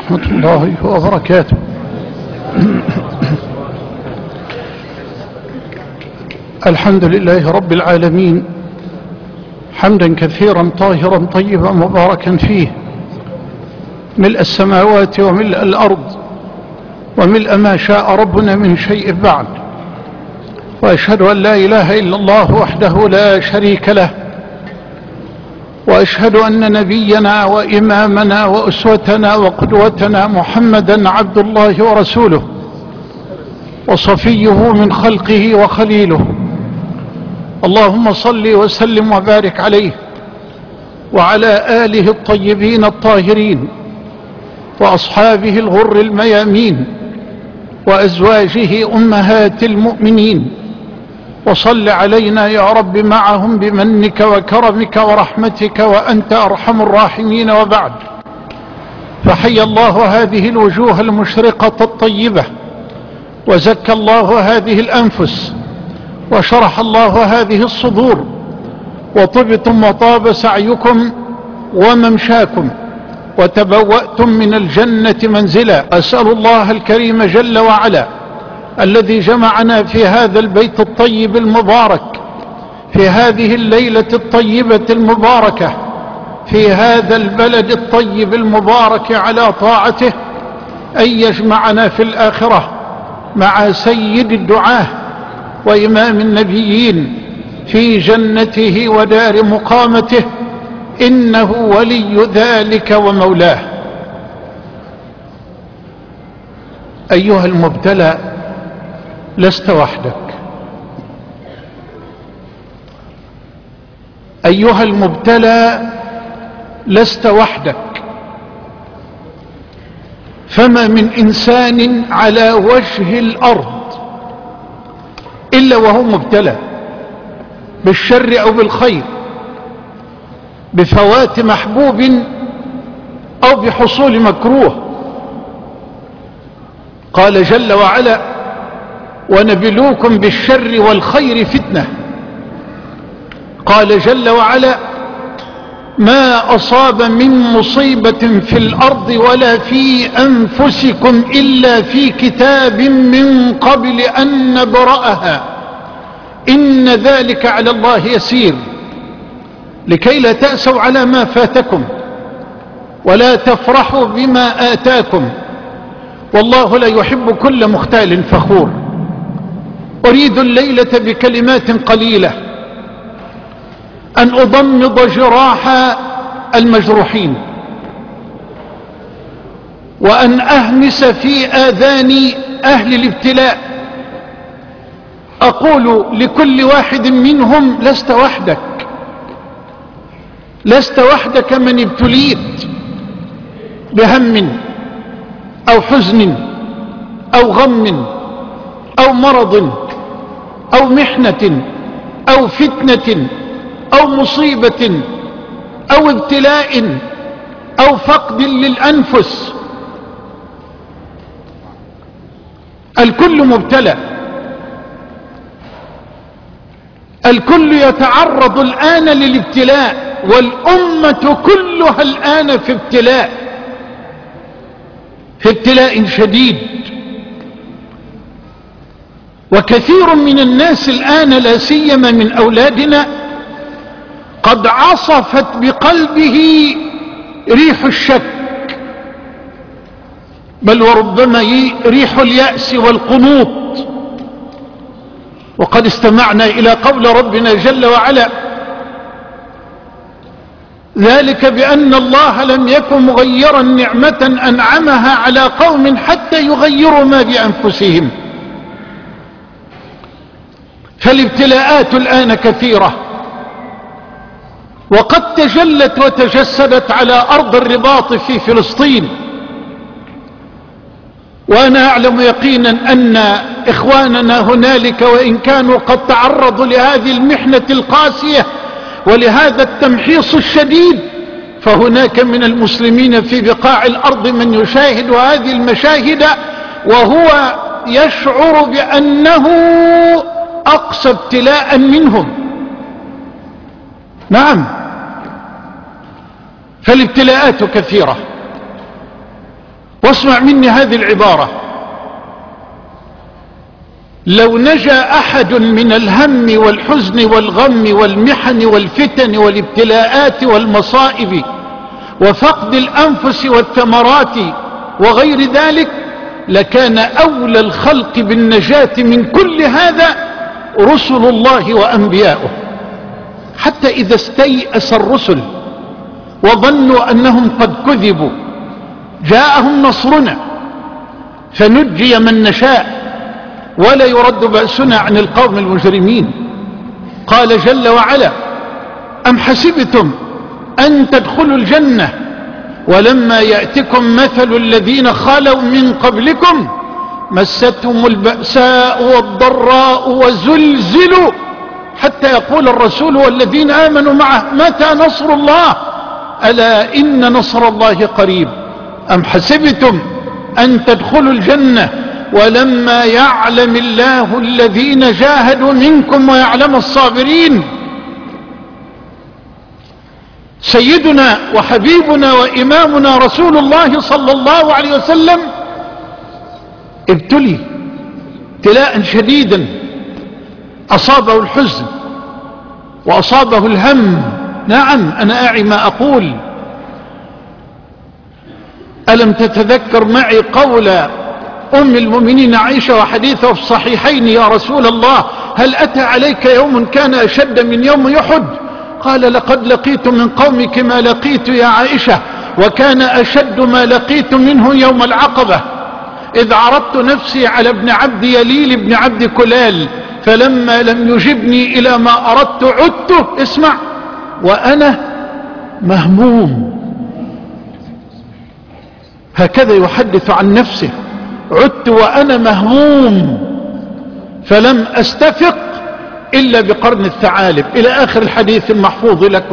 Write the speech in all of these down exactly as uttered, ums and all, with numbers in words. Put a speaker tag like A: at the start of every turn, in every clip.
A: ورحمة الله وبركاته. الحمد لله رب العالمين، حمدا كثيرا طاهرا طيبا مباركا فيه، ملء السماوات وملء الأرض وملء ما شاء ربنا من شيء بعد. وأشهد أن لا إله إلا الله وحده لا شريك له، وأشهد أن نبينا وإمامنا وأسوتنا وقدوتنا محمدا عبد الله ورسوله وصفيه من خلقه وخليله. اللهم صل وسلم وبارك عليه وعلى آله الطيبين الطاهرين وأصحابه الغر الميامين وأزواجه أمهات المؤمنين، وصل علينا يا رب معهم بمنك وكرمك ورحمتك وأنت أرحم الراحمين. وبعد، فحي الله هذه الوجوه المشرقة الطيبة، وزكى الله هذه الأنفس، وشرح الله هذه الصدور، وطبتم وطاب سعيكم وممشاكم، وتبوأتم من الجنة منزلا. أسأل الله الكريم جل وعلا الذي جمعنا في هذا البيت الطيب المبارك في هذه الليلة الطيبة المباركة في هذا البلد الطيب المبارك على طاعته، أن يجمعنا في الآخرة مع سيد الدعاة وإمام النبيين في جنته ودار مقامته، إنه ولي ذلك ومولاه. أيها المبتلى، لست وحدك. أيها المبتلى، لست وحدك. فما من إنسان على وجه الأرض إلا وهو مبتلى بالشر أو بالخير، بفوات محبوب أو بحصول مكروه. قال جل وعلا: ونبلوكم بالشر والخير فتنة. قال جل وعلا: ما أصاب من مصيبة في الأرض ولا في أنفسكم إلا في كتاب من قبل أن نبرأها إن ذلك على الله يسير، لكي لا تأسوا على ما فاتكم ولا تفرحوا بما آتاكم، والله لا يحب كل مختال فخور. أريد الليلة بكلمات قليلة أن أضمد جراح المجروحين، وأن أهمس في آذان أهل الابتلاء. أقول لكل واحد منهم: لست وحدك، لست وحدك من ابتليت بهم أو حزن أو غم أو مرض أو محنة أو فتنة أو مصيبة أو ابتلاء أو فقد للأنفس. الكل مبتلى، الكل يتعرض الآن للابتلاء، والأمة كلها الآن في ابتلاء، في ابتلاء شديد. وكثير من الناس الآن، لا سيما من أولادنا، قد عصفت بقلبه ريح الشك، بل وربما ريح اليأس والقنوط. وقد استمعنا إلى قول ربنا جل وعلا: ذلك بأن الله لم يكن مغيرا نعمة أنعمها على قوم حتى يغيروا ما بأنفسهم. فالابتلاءات الآن كثيرة، وقد تجلت وتجسدت على أرض الرباط في فلسطين. وأنا أعلم يقينا أن إخواننا هنالك، وإن كانوا قد تعرضوا لهذه المحنة القاسية ولهذا التمحيص الشديد، فهناك من المسلمين في بقاع الأرض من يشاهد هذه المشاهد وهو يشعر بأنه أقصى ابتلاء منهم. نعم، فالابتلاءات كثيرة، واسمع مني هذه العبارة: لو نجا أحد من الهم والحزن والغم والمحن والفتن والابتلاءات والمصائب وفقد الأنفس والثمرات وغير ذلك، لكان أولى الخلق بالنجاة من كل هذا رسل الله وأنبياؤه. حتى إذا استيأس الرسل وظنوا أنهم قد كذبوا، جاءهم نصرنا فنجي من نشاء ولا يرد بأسنا عن القوم المجرمين. قال جل وعلا: أم حسبتم أن تدخلوا الجنة ولما يأتكم مثل الذين خلوا من قبلكم مستهم البأساء والضراء وزلزلوا حتى يقول الرسول والذين آمنوا معه متى نصر الله ألا إن نصر الله قريب. أم حسبتم أن تدخلوا الجنة ولما يعلم الله الذين جاهدوا منكم ويعلم الصابرين. سيدنا وحبيبنا وإمامنا رسول الله صلى الله عليه وسلم ابتلي ابتلاء شديدا، أصابه الحزن وأصابه الهم. نعم، أنا أعي ما أقول. ألم تتذكر معي قول أم المؤمنين عائشة وحديثه في الصحيحين: يا رسول الله هل أتى عليك يوم كان أشد من يوم أحد؟ قال: لقد لقيت من قومك ما لقيت يا عائشة، وكان أشد ما لقيت منه يوم العقبة، إذ عرضت نفسي على ابن عبد يليل ابن عبد كلال فلما لم يجبني إلى ما أردت عدت، اسمع، وأنا مهموم. هكذا يحدث عن نفسه: عدت وأنا مهموم فلم أستفق إلا بقرن الثعالب، إلى آخر الحديث المحفوظ لكم.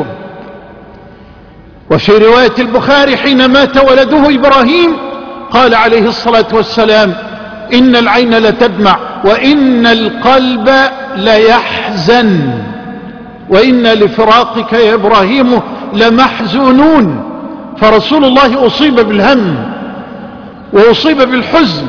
A: وفي رواية البخاري حين مات ولده إبراهيم قال عليه الصلاة والسلام: إن العين لتدمع وإن القلب ليحزن وإنا لفراقك يا إبراهيم لمحزونون. فرسول الله أصيب بالهم وأصيب بالحزن،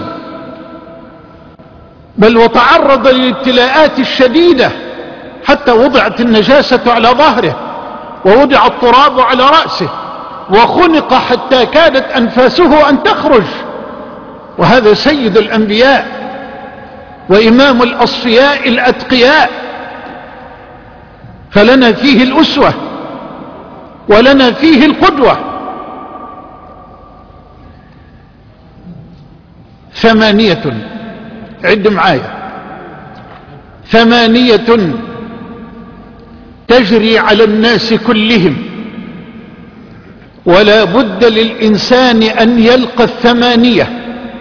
A: بل وتعرض للابتلاءات الشديدة حتى وضعت النجاسة على ظهره ووضع التراب على رأسه وخنق حتى كادت أنفاسه أن تخرج. وهذا سيد الأنبياء وإمام الأصفياء الأتقياء، فلنا فيه الأسوة ولنا فيه القدوة. ثمانية، عد معايا، ثمانية تجري على الناس كلهم، ولا بد للإنسان أن يلقى الثمانية: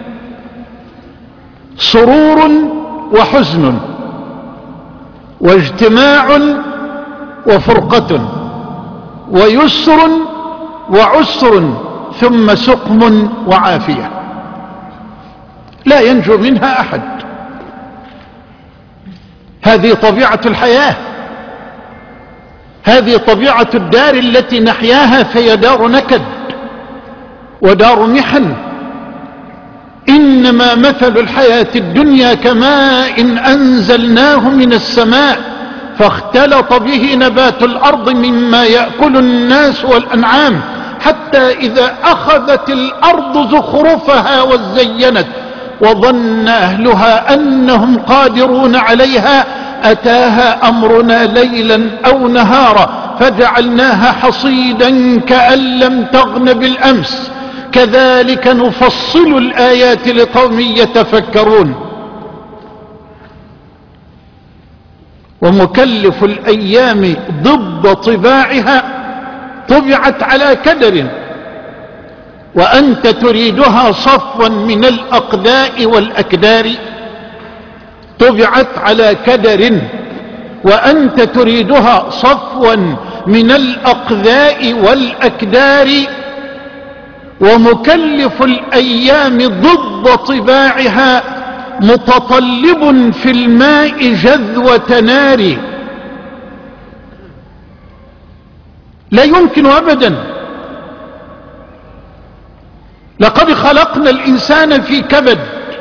A: سرور وحزن واجتماع وفرقة ويسر وعسر ثم سقم وعافية، لا ينجو منها أحد. هذه طبيعة الحياة، هذه طبيعة الدار التي نحياها، فهي دار نكد ودار محن. إنما مثل الحياة الدنيا كماء أنزلناه من السماء فاختلط به نبات الأرض مما يأكل الناس والأنعام حتى إذا أخذت الأرض زخرفها وزينت وظن أهلها أنهم قادرون عليها أتاها أمرنا ليلا أو نهارا فجعلناها حصيدا كأن لم تغن بالأمس كذلك نفصل الآيات لقوم يتفكرون. ومكلف الأيام ضد طباعها طبعت على كدر، وأنت تريدها صفوا من الأقداء والأكدار. طبعت على كدر وأنت تريدها صفوا من الأقداء والأكدار. ومكلف الأيام ضد طباعها متطلب في الماء جذوة نار. لا يمكن أبدا لقد خلقنا الإنسان في كبد.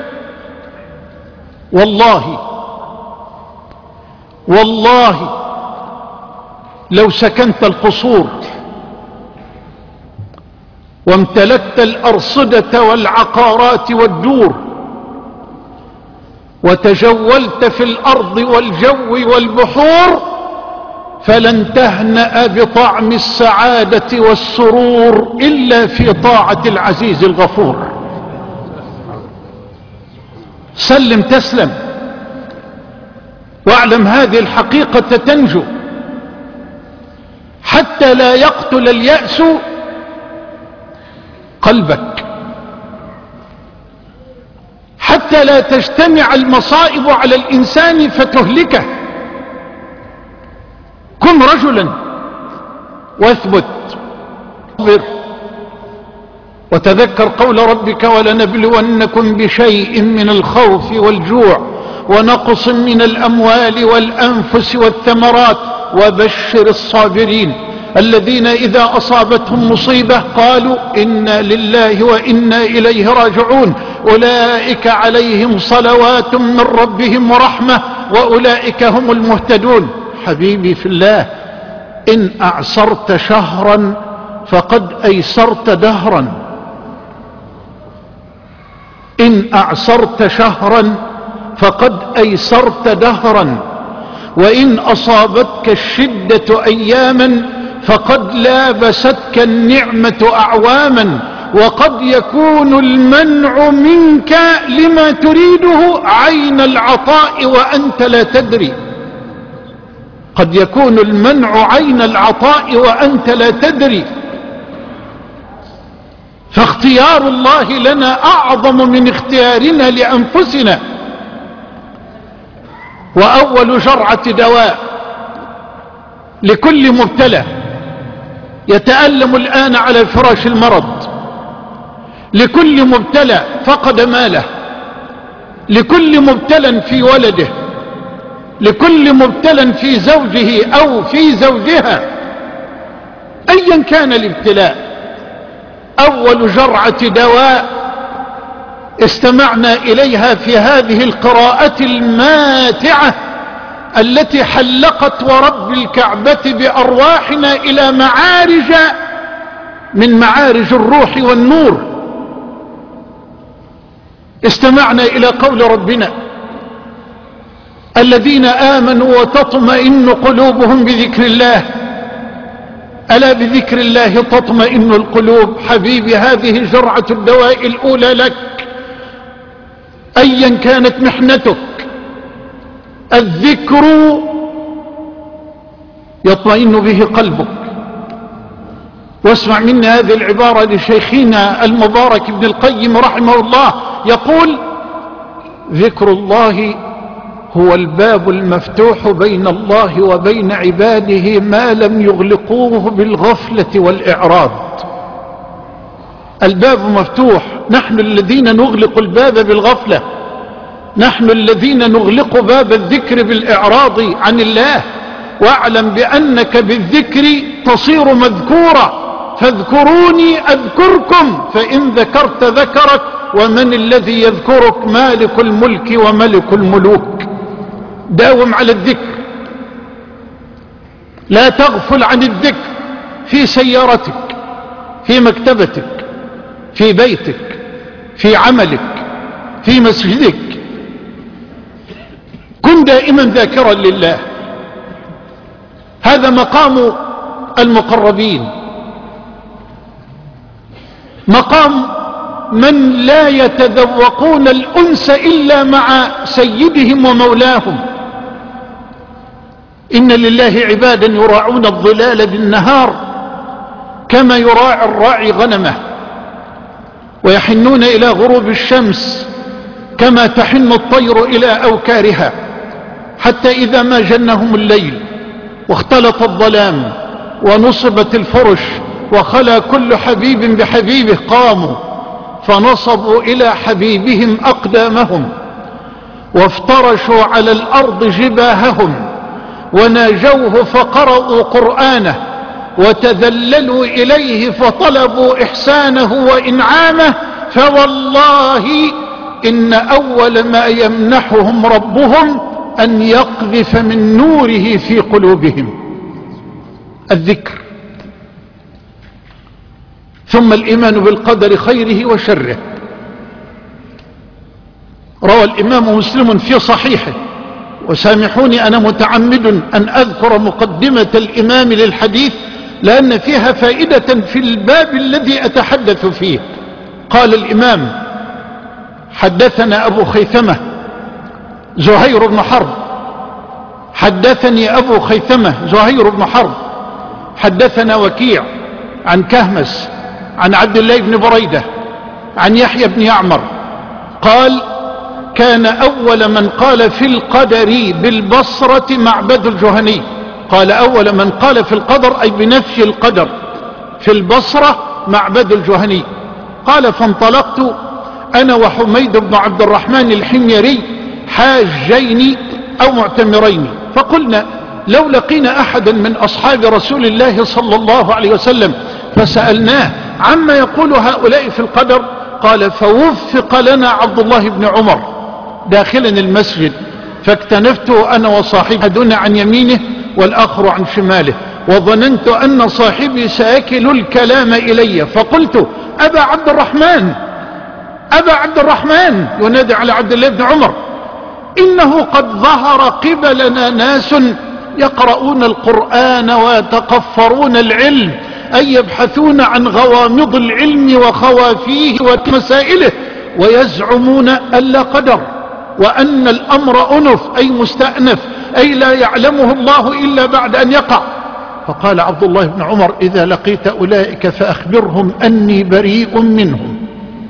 A: والله والله لو سكنت القصور وامتلكت الأرصدة والعقارات والدور وتجولت في الأرض والجو والبحور فلن تهنأ بطعم السعادة والسرور إلا في طاعة العزيز الغفور. سلم تسلم، واعلم هذه الحقيقة تنجو، حتى لا يقتل اليأس قلبك، حتى لا تجتمع المصائب على الإنسان فتهلكه. كن رجلا واثبت وتذكر قول ربك ولنبلونكم بشيء من الخوف والجوع ونقص من الأموال والأنفس والثمرات وبشر الصابرين الذين إذا أصابتهم مصيبة قالوا إنا لله وإنا إليه راجعون أولئك عليهم صلوات من ربهم ورحمة وأولئك هم المهتدون. حبيبي في الله، إن أعسرت شهرا فقد أيسرت دهرا، إن أعسرت شهرا فقد أيسرت دهرا، وإن أصابتك الشدة أياما فقد لابستك النعمة أعواما، وقد يكون المنع منك لما تريده عين العطاء وأنت لا تدري، قد يكون المنع عين العطاء وأنت لا تدري. فاختيار الله لنا أعظم من اختيارنا لأنفسنا. وأول جرعة دواء لكل مبتلى يتألم الآن على فراش المرض، لكل مبتلى فقد ماله، لكل مبتلى في ولده، لكل مبتلى في زوجه أو في زوجها، أيا كان الابتلاء، أول جرعة دواء استمعنا إليها في هذه القراءة الماتعة التي حلقت ورب الكعبة بأرواحنا إلى معارج من معارج الروح والنور. استمعنا إلى قول ربنا الذين آمنوا وتطمئن قلوبهم بذكر الله، ألا بذكر الله تطمئن القلوب. حبيبي، هذه جرعة الدواء الأولى لك أيا كانت محنتك. الذكر يطمئن به قلبك. واسمع مني هذه العبارة لشيخنا المبارك ابن القيم رحمه الله، يقول: ذكر الله هو الباب المفتوح بين الله وبين عباده ما لم يغلقوه بالغفلة والإعراض. الباب مفتوح، نحن الذين نغلق الباب بالغفلة، نحن الذين نغلق باب الذكر بالإعراض عن الله. واعلم بأنك بالذكر تصير مذكورا، فاذكروني أذكركم، فإن ذكرت ذكرك، ومن الذي يذكرك؟ مالك الملك وملك الملوك. داوم على الذكر، لا تغفل عن الذكر في سيارتك، في مكتبتك، في بيتك، في عملك، في مسجدك. كن دائما ذاكرا لله. هذا مقام المقربين، مقام من لا يتذوقون الأنس إلا مع سيدهم ومولاهم. إن لله عبادا يراعون الظلال بالنهار كما يراعي الراعي غنمه، ويحنون إلى غروب الشمس كما تحن الطير إلى أوكارها، حتى إذا ما جنهم الليل واختلط الظلام ونصبت الفرش وخلى كل حبيب بحبيبه قاموا فنصبوا إلى حبيبهم أقدامهم وافترشوا على الأرض جباههم وناجوه فقرأوا قرآنه وتذللوا إليه فطلبوا إحسانه وإنعامه فوالله إن أول ما يمنحهم ربهم أن يقذف من نوره في قلوبهم الذكر، ثم الإيمان بالقدر خيره وشره. روى الإمام مسلم في صحيحه، وسامحوني أنا متعمد أن أذكر مقدمة الإمام للحديث لأن فيها فائدة في الباب الذي أتحدث فيه. قال الإمام: حدثنا أبو خيثمة زهير بن حرب، حدثني أبو خيثمة زهير بن حرب، حدثنا وكيع عن كهمس عن عبد الله بن بريدة عن يحيى بن يعمر قال: كان أول من قال في القدر بالبصرة معبد الجهني. قال أول من قال في القدر أي بنفي القدر في البصرة معبد الجهني. قال: فانطلقت أنا وحميد بن عبد الرحمن الحميري حاجين أو معتمرين، فقلنا لو لقينا أحدا من أصحاب رسول الله صلى الله عليه وسلم فسألناه عما يقول هؤلاء في القدر. قال: فوفق لنا عبد الله بن عمر داخلا المسجد، فاكتنفته أنا وصاحبي أحدنا عن يمينه والآخر عن شماله، وظننت أن صاحبي سيكل الكلام إلي، فقلت: أبا عبد الرحمن أبا عبد الرحمن، ينادي على عبد الله بن عمر، إنه قد ظهر قبلنا ناس يقرؤون القرآن ويتقفرون العلم، أي يبحثون عن غوامض العلم وخوافيه ومسائله، ويزعمون أن لا قدر، وأن الأمر أنف أي مستأنف، أي لا يعلمه الله إلا بعد أن يقع. فقال عبد الله بن عمر: إذا لقيت أولئك فأخبرهم أني بريء منهم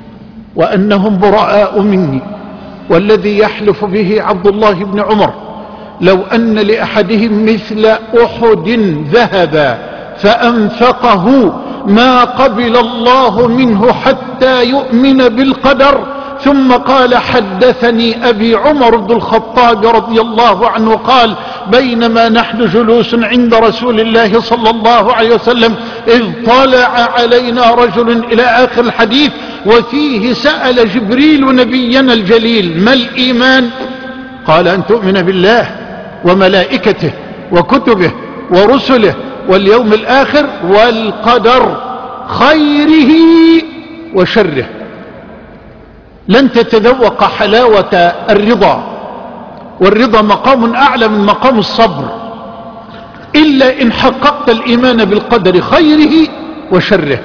A: وأنهم براء مني، والذي يحلف به عبد الله بن عمر لو أن لأحدهم مثل أحد ذهبا فأنفقه ما قبل الله منه حتى يؤمن بالقدر. ثم قال: حدثني أبي عمر بن الخطاب رضي الله عنه قال: بينما نحن جلوس عند رسول الله صلى الله عليه وسلم إذ طلع علينا رجل، إلى آخر الحديث. وفيه سأل جبريل نبينا الجليل: ما الإيمان؟ قال: أن تؤمن بالله وملائكته وكتبه ورسله واليوم الآخر والقدر خيره وشره. لن تتذوق حلاوة الرضا، والرضا مقام أعلى من مقام الصبر، إلا إن حققت الإيمان بالقدر خيره وشره.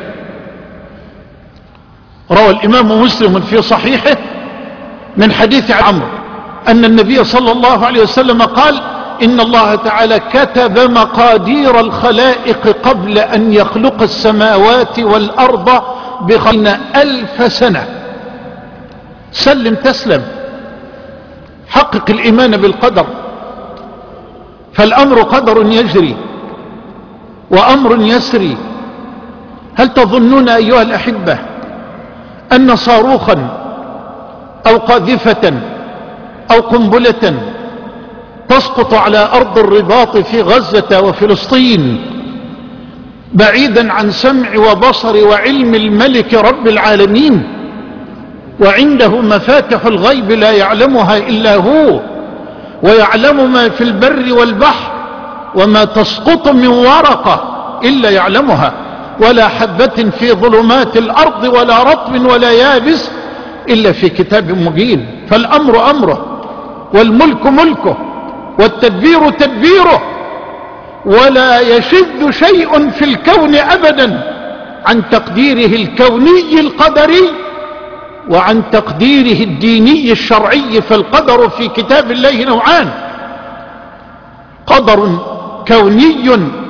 A: روى الإمام مسلم في صحيحه من حديث عمرو أن النبي صلى الله عليه وسلم قال: إن الله تعالى كتب مقادير الخلائق قبل أن يخلق السماوات والأرض بخمسين ألف سنة. سلم تسلم، حقق الإيمان بالقدر، فالأمر قدر يجري وأمر يسري. هل تظنون أيها الأحبة أن صاروخا أو قاذفة أو قنبلة تسقط على أرض الرباط في غزة وفلسطين بعيدا عن سمع وبصر وعلم الملك رب العالمين، وعنده مفاتح الغيب لا يعلمها إلا هو، ويعلم ما في البر والبحر، وما تسقط من ورقة إلا يعلمها، ولا حبة في ظلمات الأرض ولا رطب ولا يابس إلا في كتاب مبين. فالأمر أمره، والملك ملكه، والتدبير تدبيره، ولا يشذ شيء في الكون أبدا عن تقديره الكوني القدري وعن تقديره الديني الشرعي. فالقدر في كتاب الله نوعان: قدر كوني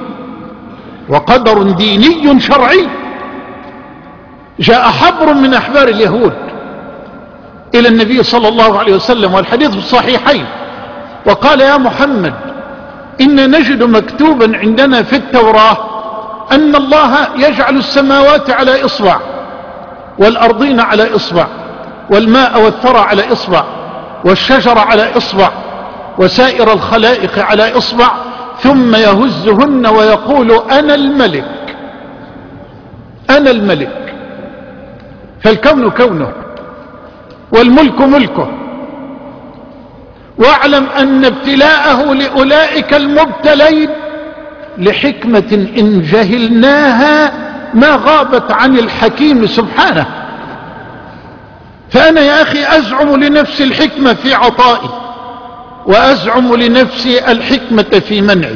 A: وقدر ديني شرعي. جاء حبر من أحبار اليهود إلى النبي صلى الله عليه وسلم والحديث في الصحيحين، وقال: يا محمد، إن نجد مكتوبا عندنا في التوراة أن الله يجعل السماوات على إصبع، والأرضين على إصبع، والماء والثرى على إصبع، والشجر على إصبع، وسائر الخلائق على إصبع، ثم يهزهن ويقول: أنا الملك أنا الملك. فالكون كونه والملك ملكه، واعلم أن ابتلاءه لأولئك المبتلين لحكمة إن جهلناها ما غابت عن الحكيم سبحانه. فأنا يا أخي أزعم لنفسي الحكمة في عطائي، وأزعم لنفسي الحكمة في منعي،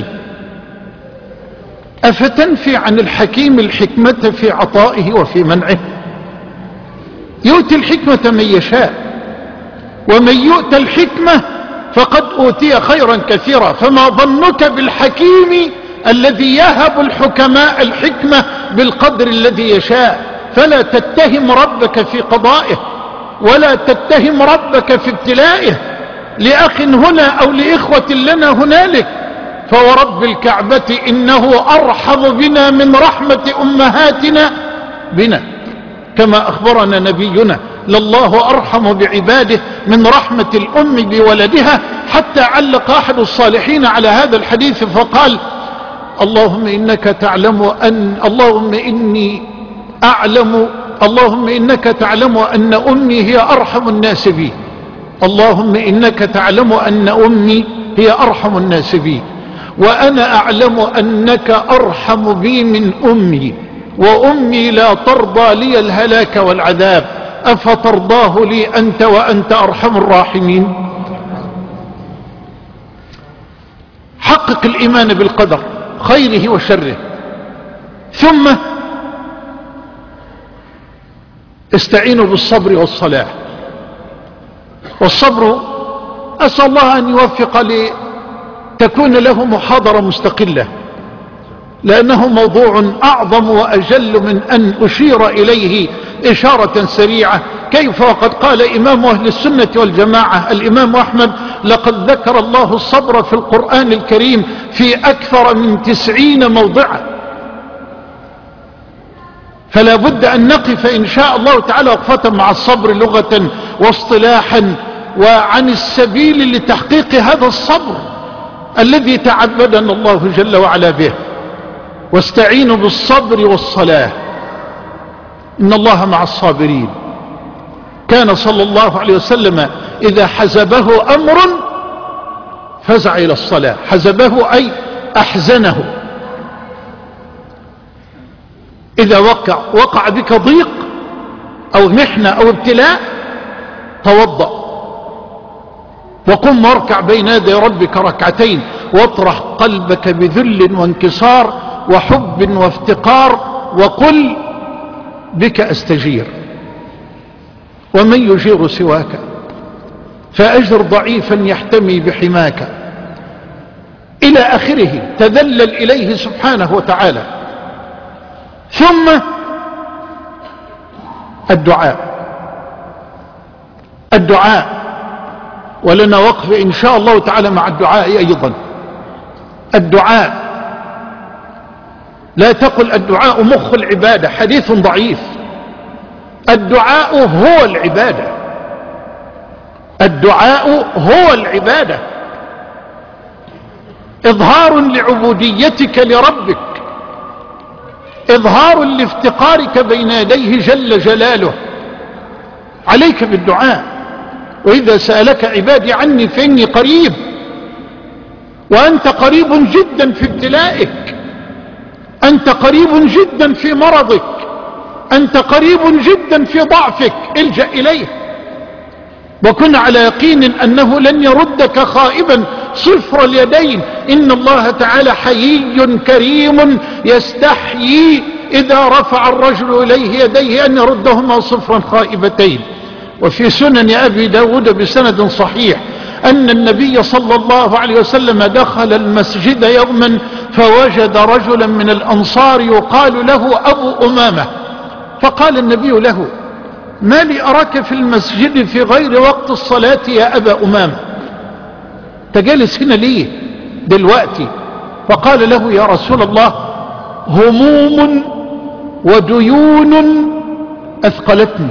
A: أفتنفي عن الحكيم الحكمة في عطائه وفي منعه؟ يؤتي الحكمة من يشاء، ومن يؤتى الحكمة فقد أوتي خيرا كثيرا. فما ظنك بالحكيم الذي يهب الحكماء الحكمة بالقدر الذي يشاء؟ فلا تتهم ربك في قضائه، ولا تتهم ربك في ابتلائه لأخ هنا أو لإخوة لنا هنالك. فورب الكعبة إنه أرحم بنا من رحمة أمهاتنا بنا، كما أخبرنا نبينا: لله أرحم بعباده من رحمة الأم بولدها. حتى علق أحد الصالحين على هذا الحديث فقال: اللهم إنك تعلم أن اللهم إني أعلم اللهم إنك تعلم أن أمي هي أرحم الناس بي اللهم إنك تعلم أن أمي هي أرحم الناس بي، وأنا أعلم أنك أرحم بي من أمي، وأمي لا ترضى لي الهلاك والعذاب، أفترضاه لي أنت وأنت أرحم الراحمين؟ حقق الإيمان بالقدر خيره وشره، ثم استعينوا بالصبر والصلاة. والصبر أسأل الله أن يوفق لتكون له محاضرة مستقلة، لأنه موضوع أعظم وأجل من أن أشير إليه إشارة سريعة. كيف وقد قال إمام أهل السنة والجماعة الإمام أحمد: لقد ذكر الله الصبر في القرآن الكريم في أكثر من تسعين موضعا. فلا بد أن نقف إن شاء الله تعالى وقفة مع الصبر لغة واصطلاحا، وعن السبيل لتحقيق هذا الصبر الذي تعبدنا الله جل وعلا به. واستعينوا بالصبر والصلاة إن الله مع الصابرين. كان صلى الله عليه وسلم إذا حزبه أمر فزع إلى الصلاة. حزبه أي أحزنه. إذا وقع وقع بك ضيق أو محنة أو ابتلاء توضأ وقم واركع بين يدي ربك ركعتين، واطرح قلبك بذل وانكسار وحب وافتقار، وقل: بك أستجير ومن يجير سواك، فأجر ضعيفا يحتمي بحماك، إلى آخره. تذلل إليه سبحانه وتعالى. ثم الدعاء الدعاء ولنا وقف إن شاء الله تعالى مع الدعاء أيضا. الدعاء، لا تقل الدعاء مخ العبادة، حديث ضعيف. الدعاء هو العبادة، الدعاء هو العبادة، إظهار لعبوديتك لربك، إظهار لافتقارك بين يديه جل جلاله. عليك بالدعاء. وإذا سألك عبادي عني فإني قريب، وأنت قريب جدا في ابتلائك، أنت قريب جدا في مرضك، أنت قريب جدا في ضعفك. الجأ إليه وكن على يقين أنه لن يردك خائبا صفر اليدين. إن الله تعالى حيي كريم يستحيي إذا رفع الرجل إليه يديه أن يردهما صفرا خائبتين. وفي سنن أبي داود بسند صحيح أن النبي صلى الله عليه وسلم دخل المسجد يوما فوجد رجلا من الأنصار يقال له أبو أمامة، فقال النبي له: ما لي أراك في المسجد في غير وقت الصلاة يا أبا أمامة؟ تجالس هنا ليه دلوقتي؟ فقال له: يا رسول الله، هموم وديون أثقلتني.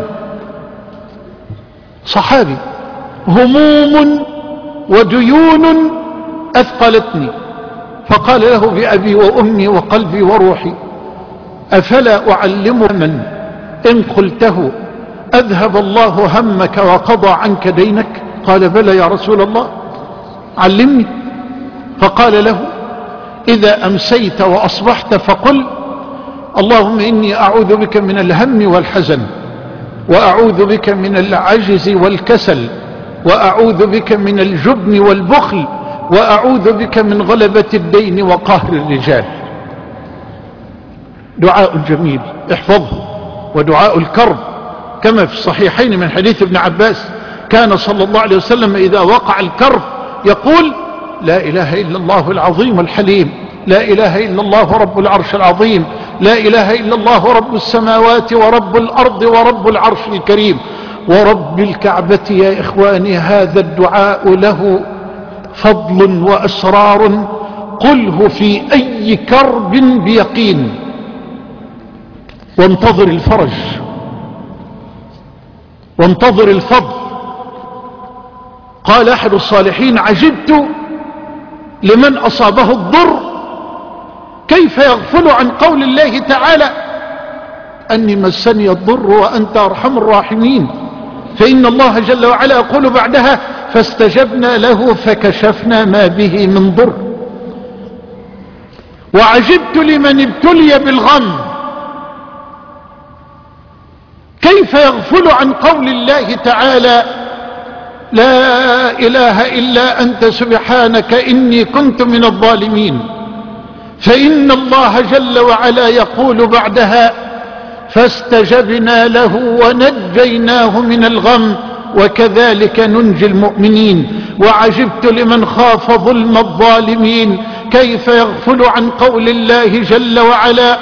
A: صحابي، هموم وديون أثقلتني. فقال له: بأبي وأمي وقلبي وروحي، أفلا أعلم من إن قلته أذهب الله همك وقضى عنك دينك؟ قال بلى يا رسول الله. علمني. فقال له إذا أمسيت وأصبحت فقل اللهم إني أعوذ بك من الهم والحزن، وأعوذ بك من العجز والكسل، وأعوذ بك من الجبن والبخل، وأعوذ بك من غلبة الدين وقهر الرجال. دعاء جميل احفظه. ودعاء الكرب كما في الصحيحين من حديث ابن عباس كان صلى الله عليه وسلم إذا وقع الكرب يقول لا إله إلا الله العظيم الحليم، لا إله إلا الله رب العرش العظيم، لا إله إلا الله رب السماوات ورب الأرض ورب العرش الكريم ورب الكعبة. يا إخواني هذا الدعاء له فضل وأسرار، قله في أي كرب بيقين، وانتظر الفرج وانتظر الفضل. قال أحد الصالحين عجبت لمن أصابه الضر كيف يغفل عن قول الله تعالى أني مسني الضر وأنت أرحم الراحمين، فإن الله جل وعلا يقول بعدها فاستجبنا له فكشفنا ما به من ضر. وعجبت لمن ابتلي بالغم كيف يغفل عن قول الله تعالى لا إله إلا أنت سبحانك إني كنت من الظالمين، فإن الله جل وعلا يقول بعدها فاستجبنا له ونجيناه من الغم وكذلك ننجي المؤمنين. وعجبت لمن خاف ظلم الظالمين كيف يغفل عن قول الله جل وعلا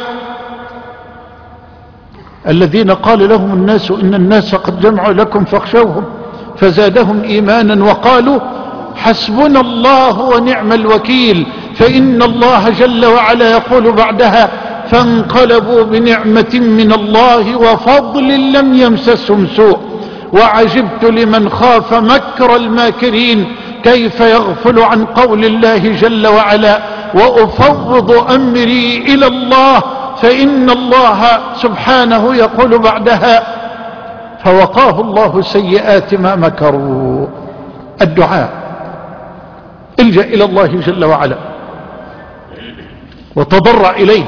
A: الذين قال لهم الناس إن الناس قد جمعوا لكم فاخشوهم فزادهم إيمانا وقالوا حسبنا الله ونعم الوكيل، فإن الله جل وعلا يقول بعدها فانقلبوا بنعمة من الله وفضل لم يمسسهم سوء. وعجبت لمن خاف مكر الماكرين كيف يغفل عن قول الله جل وعلا وأفوض أمري إلى الله، فإن الله سبحانه يقول بعدها فوقاه الله سيئات ما مكروا. الدعاء الجأ إلى الله جل وعلا وتضرع إليه،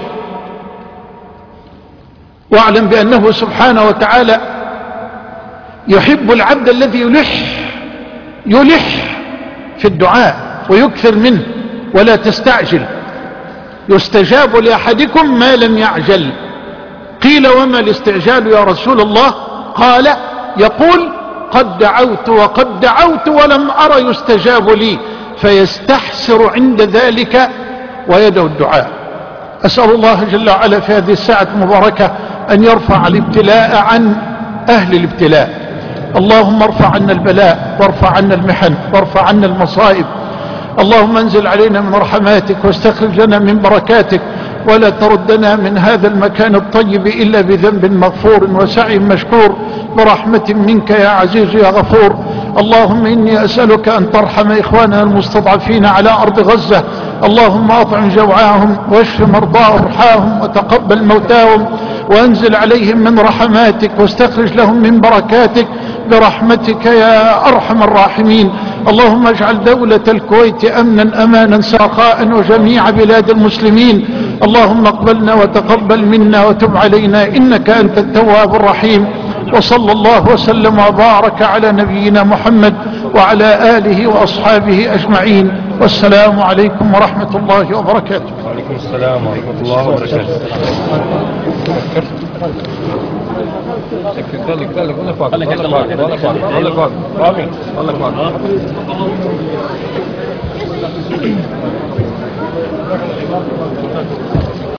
A: واعلم بأنه سبحانه وتعالى يحب العبد الذي يلح يلح في الدعاء ويكثر منه ولا تستعجل. يستجاب لأحدكم ما لم يعجل. قيل وما الاستعجال يا رسول الله؟ قال يقول قد دعوت وقد دعوت ولم أرى يستجاب لي، فيستحسر عند ذلك ويدعو الدعاء. أسأل الله جل وعلا في هذه الساعة المباركة أن يرفع الابتلاء عن أهل الابتلاء. اللهم ارفع عنا البلاء وارفع عنا المحن وارفع عنا المصائب. اللهم انزل علينا من رحماتك واستخرج لنا من بركاتك، ولا تردنا من هذا المكان الطيب إلا بذنب مغفور وسعي مشكور برحمة منك يا عزيز يا غفور. اللهم إني أسألك أن ترحم إخواننا المستضعفين على أرض غزة، اللهم أطعم جوعاهم واشف مرضاهم وارحاهم وتقبل موتاهم، وأنزل عليهم من رحماتك واستخرج لهم من بركاتك برحمتك يا أرحم الراحمين. اللهم اجعل دولة الكويت أمنا أمانا سخاء وجميع بلاد المسلمين. اللهم اقبلنا وتقبل منا وتب علينا إنك أنت التواب الرحيم. وصلى الله وسلم وبارك على نبينا محمد وعلى آله وأصحابه أجمعين، والسلام عليكم ورحمة الله وبركاته.
B: وعليكم السلام ورحمة الله وبركاته. خليك خليك ولا فاضي ولا فاضي ولا فاضي ولا فاضي ولا فاضي.